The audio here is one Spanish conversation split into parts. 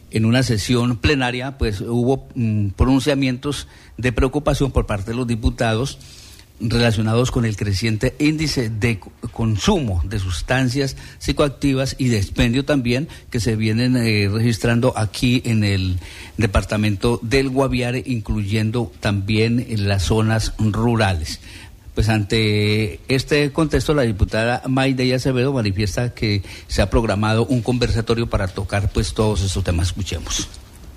en una sesión plenaria, pues hubo pronunciamientos de preocupación por parte de los diputados relacionados con el creciente índice de consumo de sustancias psicoactivas y de expendio también que se vienen registrando aquí en el departamento del Guaviare, incluyendo también en las zonas rurales. Pues ante este contexto, la diputada Mayday Acevedo manifiesta que se ha programado un conversatorio para tocar pues todos estos temas. Escuchemos.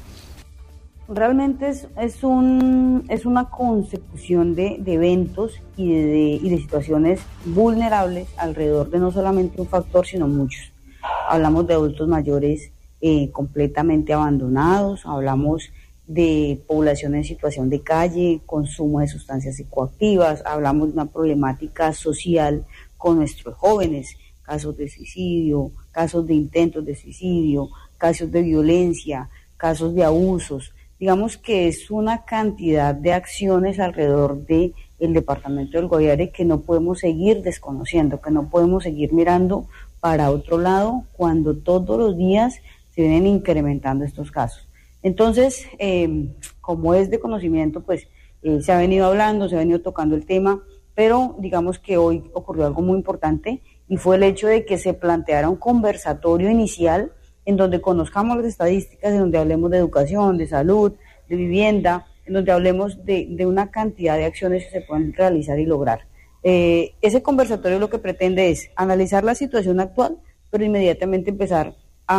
Realmente es una consecución de eventos y de situaciones vulnerables alrededor de no solamente un factor, sino muchos. Hablamos de adultos mayores completamente abandonados, hablamos de población en situación de calle, consumo de sustancias psicoactivas, hablamos de una problemática social con nuestros jóvenes, casos de suicidio, casos de intentos de suicidio, casos de violencia, casos de abusos. Digamos que es una cantidad de acciones alrededor del departamento del Guaviare que no podemos seguir desconociendo, que no podemos seguir mirando para otro lado cuando todos los días se vienen incrementando estos casos. Entonces, como es de conocimiento, pues se ha venido hablando, se ha venido tocando el tema, pero digamos que hoy ocurrió algo muy importante y fue el hecho de que se planteara un conversatorio inicial en donde conozcamos las estadísticas, en donde hablemos de educación, de salud, de vivienda, en donde hablemos de una cantidad de acciones que se pueden realizar y lograr. Ese conversatorio lo que pretende es analizar la situación actual, pero inmediatamente empezar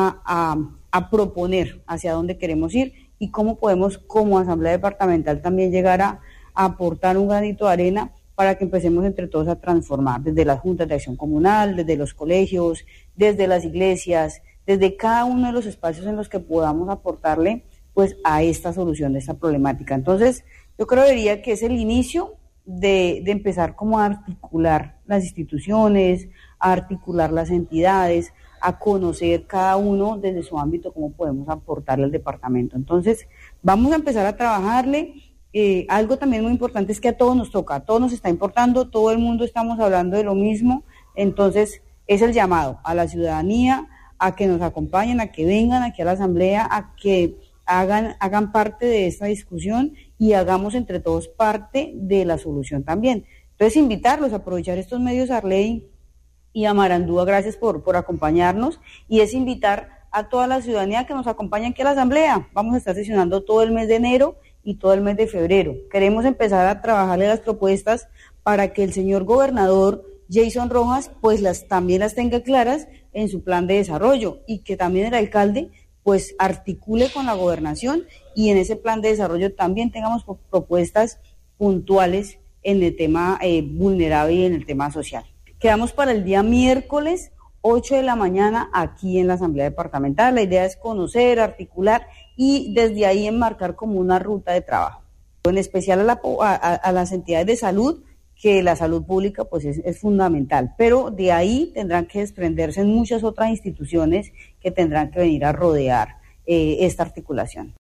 a proponer hacia dónde queremos ir y cómo podemos como Asamblea Departamental también llegar a aportar un granito de arena para que empecemos entre todos a transformar, desde las juntas de acción comunal, desde los colegios, desde las iglesias, desde cada uno de los espacios en los que podamos aportarle pues a esta solución de esta problemática. Entonces, yo creería que es el inicio de empezar como a articular las instituciones, a articular las entidades, a conocer cada uno desde su ámbito cómo podemos aportarle al departamento. Entonces, vamos a empezar a trabajarle. Algo también muy importante es que a todos nos toca, a todos nos está importando, todo el mundo estamos hablando de lo mismo, entonces es el llamado a la ciudadanía a que nos acompañen, a que vengan aquí a la Asamblea, a que hagan parte de esta discusión y hagamos entre todos parte de la solución también. Entonces, invitarlos a aprovechar estos medios, Arley y a Marandúa, gracias por acompañarnos, y es invitar a toda la ciudadanía que nos acompañe aquí a la Asamblea. Vamos a estar sesionando todo el mes de enero y todo el mes de febrero. Queremos empezar a trabajarle las propuestas para que el señor gobernador Jason Rojas pues también las tenga claras en su plan de desarrollo y que también el alcalde pues articule con la gobernación y en ese plan de desarrollo también tengamos propuestas puntuales en el tema vulnerable y en el tema social. Quedamos para el día miércoles 8 de la mañana aquí en la Asamblea Departamental. La idea es conocer, articular y desde ahí enmarcar como una ruta de trabajo. En especial a las entidades de salud, que la salud pública pues es fundamental, pero de ahí tendrán que desprenderse muchas otras instituciones que tendrán que venir a rodear esta articulación.